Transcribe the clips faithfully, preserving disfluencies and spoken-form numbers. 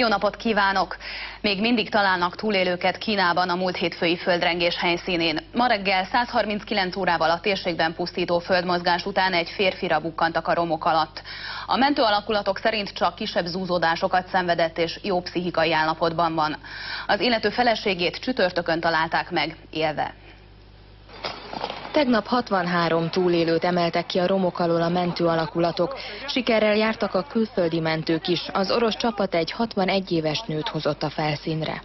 napot kívánok! Még mindig találnak túlélőket Kínában a múlt hétfői földrengés helyszínén. Ma reggel száz harminckilenc órával a térségben pusztító földmozgás után egy férfira bukkantak a romok alatt. A mentő alakulatok szerint csak kisebb zúzódásokat szenvedett és jó pszichikai állapotban van. Az illető feleségét csütörtökön találták meg, élve. Tegnap hatvanhárom túlélőt emeltek ki a romok alól a mentő alakulatok. Sikerrel jártak a külföldi mentők is. Az orosz csapat egy hatvanegy éves nőt hozott a felszínre.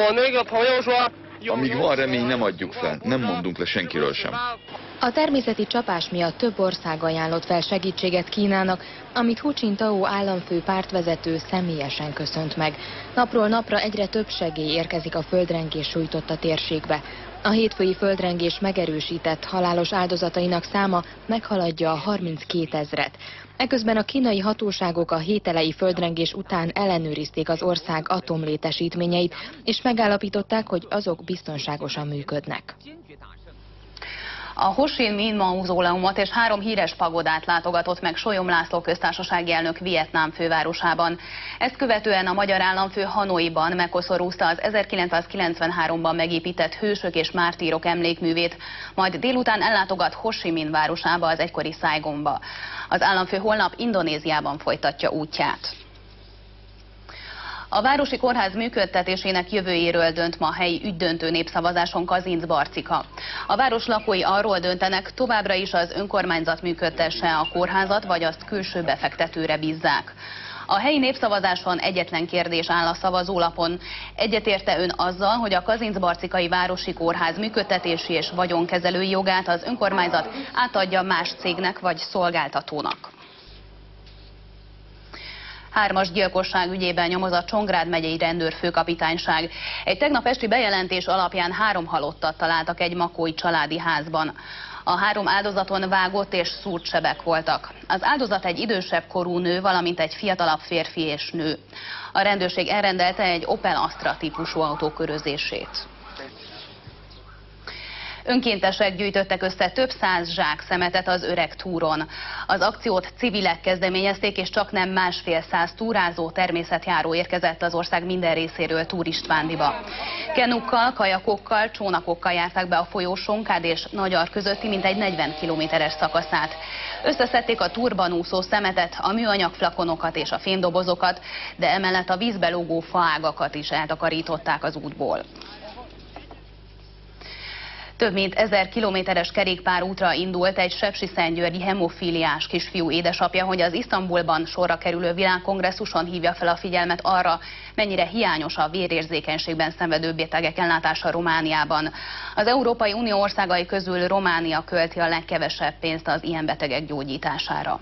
Amíg van remény, nem adjuk fel, nem mondunk le senkiről sem. A természeti csapás miatt több ország ajánlott fel segítséget Kínának, amit Hu Jintao államfő pártvezető személyesen köszönt meg. Napról napra egyre több segély érkezik a földrengés sújtotta térségbe. A hétfői földrengés megerősített halálos áldozatainak száma meghaladja a harminckétezret. Eközben a kínai hatóságok a hételei földrengés után ellenőrizték az ország atomlétesítményeit, és megállapították, hogy azok biztonságosan működnek. A Ho Chi Minh mauzóleumot és három híres pagodát látogatott meg Solyom László köztársasági elnök Vietnám fővárosában. Ezt követően a magyar államfő Hanoiban megkoszorúzta az ezerkilencszázkilencvenháromban megépített hősök és mártírok emlékművét, majd délután ellátogat Ho Chi Minh városába, az egykori Saigonba. Az államfő holnap Indonéziában folytatja útját. A városi kórház működtetésének jövőjéről dönt ma a helyi ügydöntő népszavazáson Kazincbarcika. A város lakói arról döntenek, továbbra is az önkormányzat működtesse a kórházat, vagy azt külső befektetőre bízzák. A helyi népszavazáson egyetlen kérdés áll a szavazólapon. Egyetérte ön azzal, hogy a Kazincbarcikai Városi Kórház működtetési és vagyonkezelői jogát az önkormányzat átadja más cégnek vagy szolgáltatónak? Hármas gyilkosság ügyében nyomoz a Csongrád megyei rendőrfőkapitányság. Egy tegnap esti bejelentés alapján három halottat találtak egy makói családi házban. A három áldozaton vágott és szúrt sebek voltak. Az áldozat egy idősebb korú nő, valamint egy fiatalabb férfi és nő. A rendőrség elrendelte egy Opel Astra típusú autó körözését. Önkéntesek gyűjtöttek össze több száz zsák szemetet az Öreg túron. Az akciót civilek kezdeményezték, és csaknem másfél száz túrázó természetjáró érkezett az ország minden részéről Túr Istvándiba. Kenukkal, kajakokkal, csónakokkal járták be a folyó Sonkád és Nagyar közötti mintegy negyven kilométeres szakaszát. Összeszedték a túrban úszó szemetet, a műanyag flakonokat és a fémdobozokat, de emellett a vízbe lógó faágakat is eltakarították az útból. Több mint ezer kilométeres kerékpárútra indult egy sepsiszentgyörgyi hemofíliás kisfiú édesapja, hogy az Isztambulban sorra kerülő világkongresszuson hívja fel a figyelmet arra, mennyire hiányos a vérérzékenységben szenvedő betegek ellátása Romániában. Az Európai Unió országai közül Románia költi a legkevesebb pénzt az ilyen betegek gyógyítására.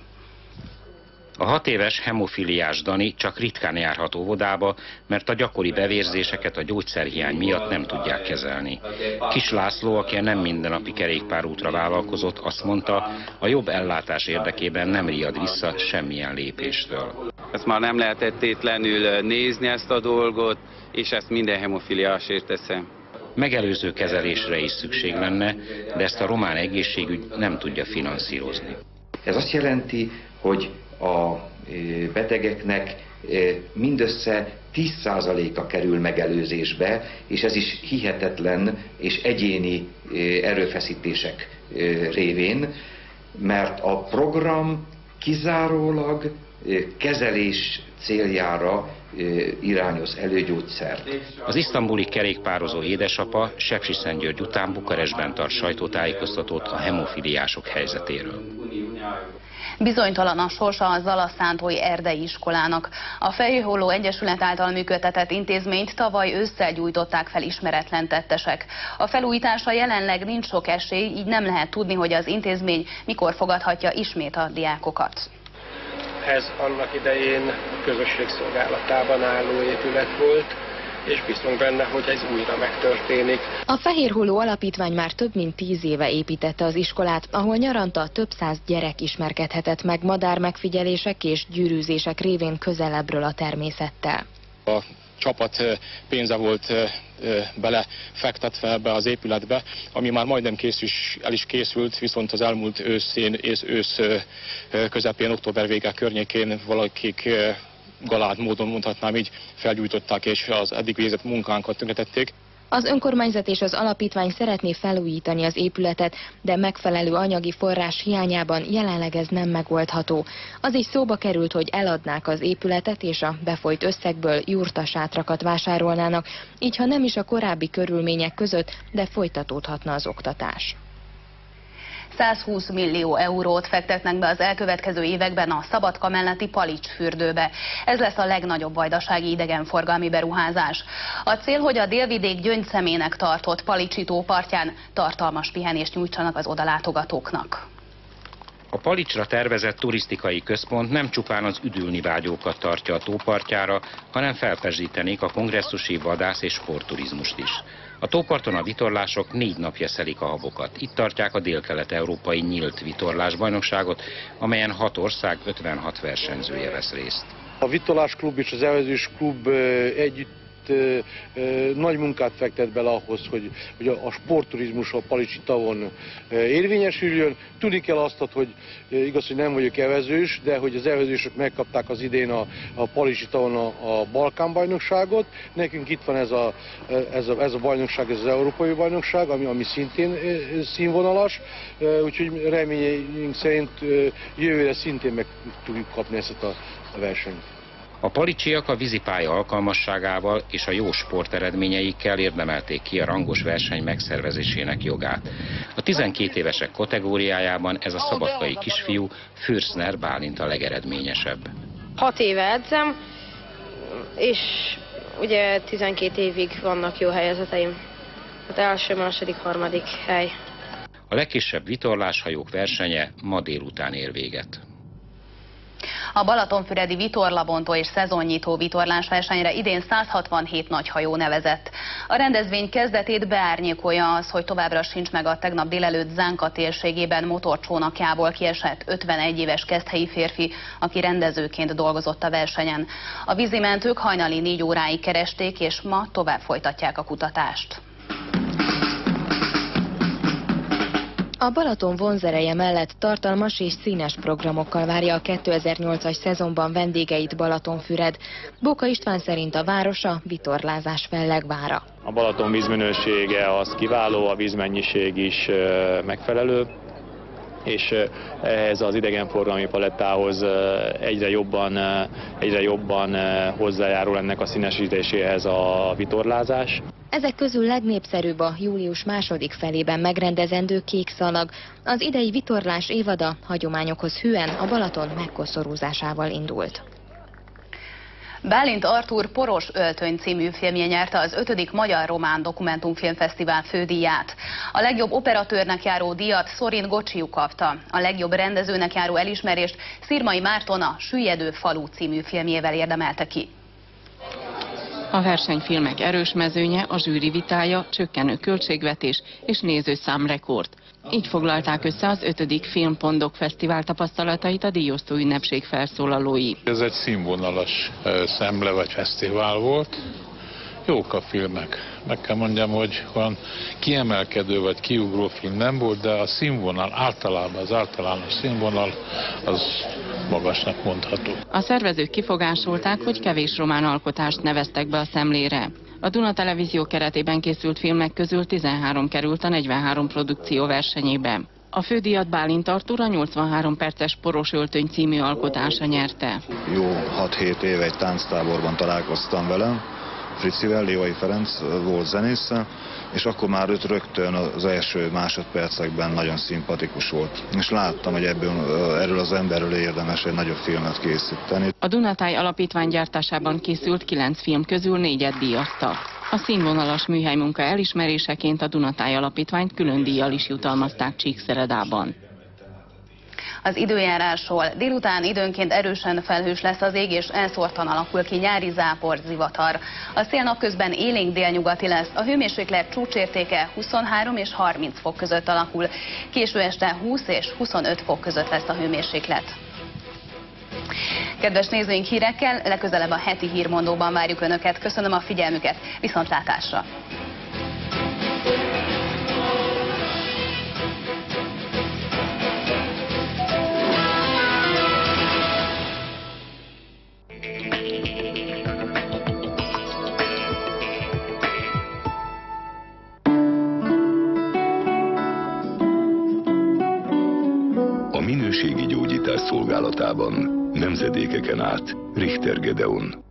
A hat éves hemofiliás Dani csak ritkán járhat óvodába, mert a gyakori bevérzéseket a gyógyszerhiány miatt nem tudják kezelni. Kis László, aki a nem mindennapi kerékpárútra vállalkozott, azt mondta, a jobb ellátás érdekében nem riad vissza semmilyen lépéstől. Ezt már nem lehetetlenül nézni ezt a dolgot, és ezt minden hemofiliásért teszem. Megelőző kezelésre is szükség lenne, de ezt a román egészségügy nem tudja finanszírozni. Ez azt jelenti, hogy a betegeknek mindössze tíz százaléka kerül megelőzésbe, és ez is hihetetlen és egyéni erőfeszítések révén, mert a program kizárólag kezelés céljára irányoz elő gyógyszert. Az isztambuli kerékpározó édesapa Sepsiszentgyörgy után Bukarestben tart sajtótájékoztatót a hemofiliások helyzetéről. Bizonytalan a sorsa a Zalaszántói Erdei Iskolának. A Fehérholló Egyesület által működtetett intézményt tavaly ősszel gyújtották fel ismeretlen tettesek. A felújításra jelenleg nincs sok esély, így nem lehet tudni, hogy az intézmény mikor fogadhatja ismét a diákokat. Ez annak idején közösség szolgálatában álló épület volt, és bízunk benne, hogy ez újra megtörténik. A Fehérholló Alapítvány már több mint tíz éve építette az iskolát, ahol nyaranta több száz gyerek ismerkedhetett meg madármegfigyelések és gyűrűzések révén közelebbről a természettel. A csapat pénze volt bele fektetve ebbe az épületbe, ami már majdnem kész is, el is készült, viszont az elmúlt őszén, ősz közepén, október vége környékén valakik galád módon mondhatnám így felgyújtották, és az eddig végzett munkánkat tönkretették. Az önkormányzat és az alapítvány szeretné felújítani az épületet, de megfelelő anyagi forrás hiányában jelenleg ez nem megoldható. Az is szóba került, hogy eladnák az épületet és a befolyt összegből jurtasátrakat vásárolnának, így ha nem is a korábbi körülmények között, de folytatódhatna az oktatás. százhúsz millió eurót fektetnek be az elkövetkező években a Szabadka melletti Palics fürdőbe. Ez lesz a legnagyobb vajdasági idegenforgalmi beruházás. A cél, hogy a délvidék gyöngyszemének tartott Palicsi tó partján tartalmas pihenést nyújtsanak az odalátogatóknak. A Palicsra tervezett turisztikai központ nem csupán az üdülni vágyókat tartja a tópartjára, hanem felpezsítenék a kongresszusi vadász és sportturizmust is. A tóparton a vitorlások négy napja szelik a habokat. Itt tartják a délkelet-európai nyílt vitorlásbajnokságot, amelyen hat ország ötvenhat versenyzője vesz részt. A vitorlás klub és az evezős klub együtt nagy munkát fektet bele ahhoz, hogy, hogy a sportturizmus a Palicsi tavon érvényesüljön. Tudni kell azt, hogy igaz, hogy nem vagyok evezős, de hogy az evezősök megkapták az idén a, a Palicsi tavon a, a Balkán bajnokságot. Nekünk itt van ez a, ez a, ez a bajnokság, ez az európai bajnokság, ami, ami szintén színvonalas, úgyhogy reményeink szerint jövőre szintén meg tudjuk kapni ezt a, a versenyt. A palicsiak a vízipálya alkalmasságával és a jó sporteredményeikkel érdemelték ki a rangos verseny megszervezésének jogát. A tizenkét évesek kategóriájában ez a szabadkai kisfiú, Fürszner Bálint a legeredményesebb. Hat éve edzem, és ugye tizenkét évig vannak jó helyezeteim. Hát első, második, harmadik hely. A legkisebb vitorláshajók versenye ma délután ér véget. A balatonfüredi vitorlabontó és szezonnyitó vitorlásversenyre idén száz hatvanhét nagy hajó nevezett. A rendezvény kezdetét beárnyékolja az, hogy továbbra sincs meg a tegnap délelőtt Zánka térségében motorcsónakjából kiesett ötvenegy éves keszthelyi férfi, aki rendezőként dolgozott a versenyen. A vízimentők hajnali négy óráig keresték, és ma tovább folytatják a kutatást. A Balaton vonzereje mellett tartalmas és színes programokkal várja a kétezer-nyolcas szezonban vendégeit Balatonfüred. Bóka István szerint a városa vitorlázás fellegvára. A Balaton vízminősége az kiváló, a vízmennyiség is megfelelő, és ehhez az idegenforgalmi palettához egyre jobban, egyre jobban hozzájárul ennek a színesítéséhez a vitorlázás. Ezek közül legnépszerűbb a július második felében megrendezendő Kék Szalag. Az idei vitorlás évada hagyományokhoz hűen a Balaton megkoszorúzásával indult. Bálint Artúr Poros öltöny című filmje nyerte az ötödik Magyar Román Dokumentumfilmfesztivál fődíját. A legjobb operatőrnek járó díjat Szorin Gocsiu kapta. A legjobb rendezőnek járó elismerést Szirmai Márton a Süllyedő falu című filmjével érdemelte ki. A versenyfilmek erős mezőnye, a zsűri vitája, csökkenő költségvetés és nézőszámrekord. Így foglalták össze az ötödik Filmpondok Fesztivál tapasztalatait a díjosztó ünnepség felszólalói. Ez egy színvonalas szemle vagy fesztivál volt. Jók a filmek. Meg kell mondjam, hogy olyan kiemelkedő vagy kiugró film nem volt, de a színvonal általában, az általános színvonal az magasnak mondható. A szervezők kifogásolták, hogy kevés román alkotást neveztek be a szemlére. A Duna Televízió keretében készült filmek közül tizenhárom került a negyvenhárom produkció versenyébe. A fődíjat Bálint Artúr a nyolcvanhárom perces Poros öltöny című alkotása nyerte. Jó hat-hét éve egy tánctáborban találkoztam vele. Fricivel, Lévai Ferenc volt zenésze, és akkor már őt rögtön az első másodpercekben nagyon szimpatikus volt. És láttam, hogy ebből, erről az emberről érdemes egy nagyobb filmet készíteni. A Dunatáj Alapítvány gyártásában készült kilenc film közül négyet díjaztak. A színvonalas műhelymunka elismeréseként a Dunatáj Alapítványt külön díjjal is jutalmazták Csíkszeredában. Az időjárásról: délután időnként erősen felhős lesz az ég, és elszórtan alakul ki nyári zápor, zivatar. A szél napközben élénk délnyugati lesz, a hőmérséklet csúcsértéke huszonhárom és harminc fok között alakul. Késő este húsz és huszonöt fok között lesz a hőmérséklet. Kedves nézőink, hírekkel legközelebb a heti hírmondóban várjuk Önöket. Köszönöm a figyelmüket, viszontlátásra! szolgálatában, nemzedékeken át. Richter Gedeon.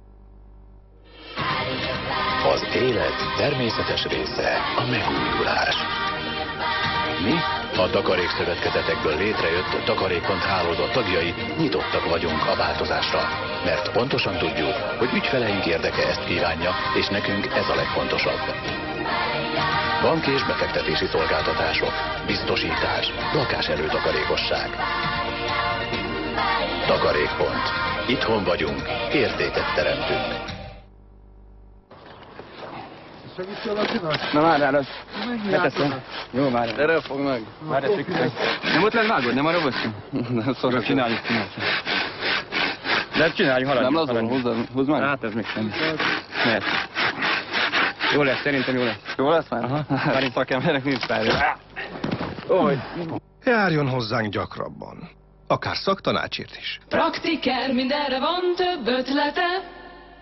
Az élet természetes része a megújulás. Mi, a takarékszövetkezetekből létrejött Takarékkont hálózat tagjai nyitottak vagyunk a változásra. Mert pontosan tudjuk, hogy ügyfeleink érdeke ezt kívánja, és nekünk ez a legfontosabb. Bank és befektetési szolgáltatások, biztosítás, lakáselőtakarékosság. Takarékkont. Itthon vagyunk, értéket teremtünk. Na várjál, az... Beteszem. Jó, várjál. Erre fog meg. Várjál, fixelj. Nem ott lehet vágod, nem arra vagyunk? Nem szokott, csináljuk, csináljuk. De csináljuk, haladj. Nem lazul, húzd már. Hát ez még semmi. Mehet. Jó lesz, szerintem jó lesz. Jó lesz már? Aha. Már szakemberek nincs várja. Oly. Járjon hozzánk gyakrabban. Akár szaktanácsért is. Praktiker, mindenre van több ötlete.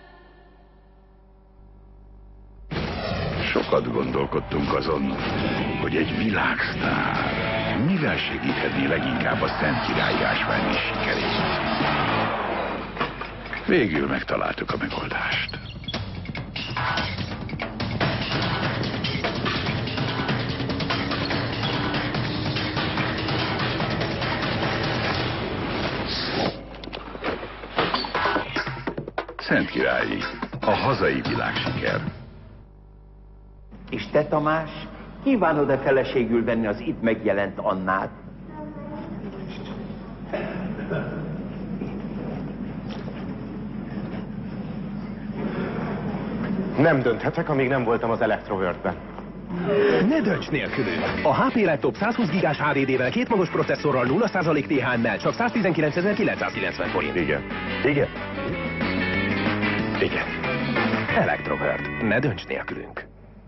Sokat gondolkodtunk azon, hogy egy világsztár mivel segíthetné leginkább a Szentkirályi ásványi sikerét. Végül megtaláltuk a megoldást. Szentkirályi, a hazai világsiker. És te, Tamás, kívánod-e feleségül venni az itt megjelent Annát? Nem dönthetek, amíg nem voltam az Electroworld-ben. Ne dönts nélkülünk! A há pé Laptop százhúsz gigás há dé dé-vel két magos processzorral nulla százalék té há em-mel csak száztizenkilencezer-kilencszázkilencven forint. Igen. Igen. Igen. Electroworld. Ne dönts nélkülünk!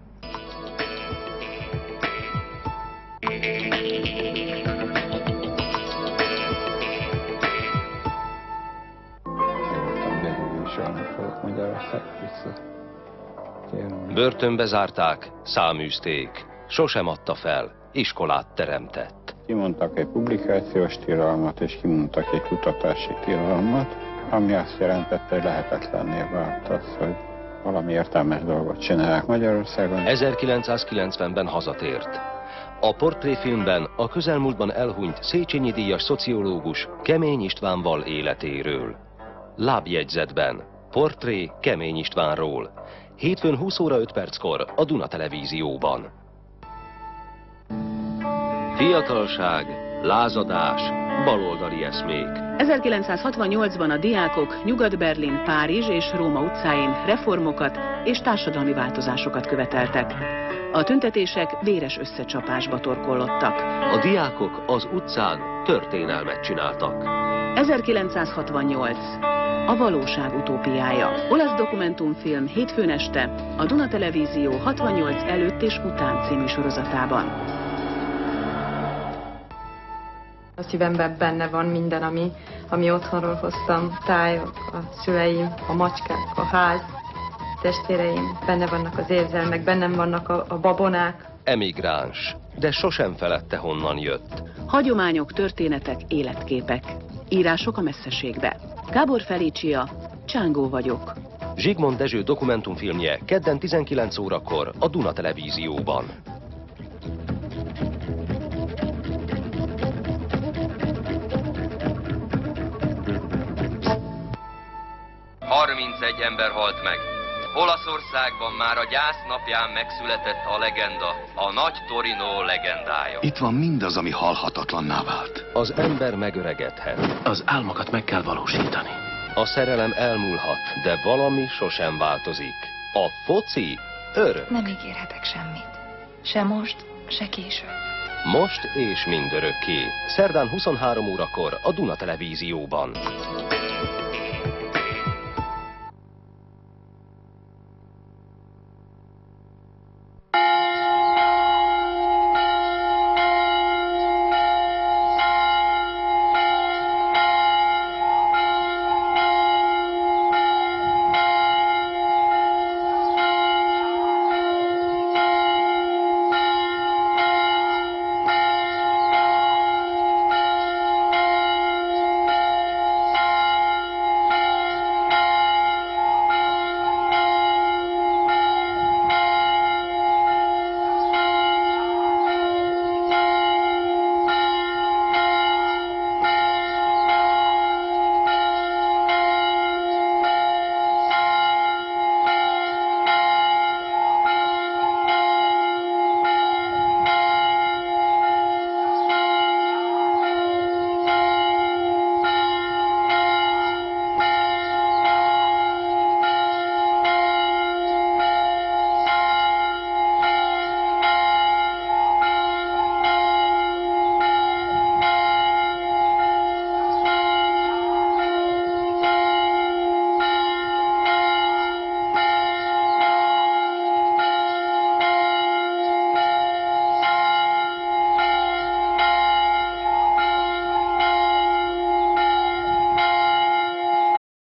Börtönbe zárták, száműzték. Sosem adta fel, iskolát teremtett. Kimondtak egy publikációs tilalmat, és kimondtak egy kutatási tilalmat, ami azt jelentette, hogy lehetetlenné vált az, hogy valami értelmes dolgot csinálják Magyarországon. ezerkilencszázkilencvenben hazatért. A portréfilmben a közelmúltban elhunyt Széchenyi díjas szociológus Kemény István val életéről. Lábjegyzetben portré Kemény Istvánról. Hétfőn húsz óra öt perckor a Duna Televízióban. Fiatalság, lázadás, baloldali eszmék. ezerkilencszázhatvannyolcban a diákok Nyugat-Berlin, Párizs és Róma utcáin reformokat és társadalmi változásokat követeltek. A tüntetések véres összecsapásba torkollottak. A diákok az utcán történelmet csináltak. ezerkilencszázhatvannyolc. A valóság utópiája. Olasz dokumentumfilm hétfőn este a Duna Televízió hatvannyolc előtt és után című sorozatában. A szívemben benne van minden, ami, ami otthonról hoztam. Tájok, a szüleim, a macskák, a ház, testvéreim. Benne vannak az érzelmek, bennem vannak a, a babonák. Emigráns, de sosem felette honnan jött. Hagyományok, történetek, életképek. Írások a messzeségbe. Gábor Felícia, Csángó vagyok. Zsigmond Dezső dokumentumfilmje kedden tizenkilenc órakor a Duna Televízióban. harmincegy ember halt meg. Olaszországban már a gyász napján megszületett a legenda, a Nagy Torino legendája. Itt van mindaz, ami halhatatlanná vált. Az ember megöregedhet. Az álmokat meg kell valósítani. A szerelem elmúlhat, de valami sosem változik. A foci örök. Nem ígérhetek semmit. Se most, se később. Most és mindörökké. Szerdán huszonhárom órakor a Duna Televízióban.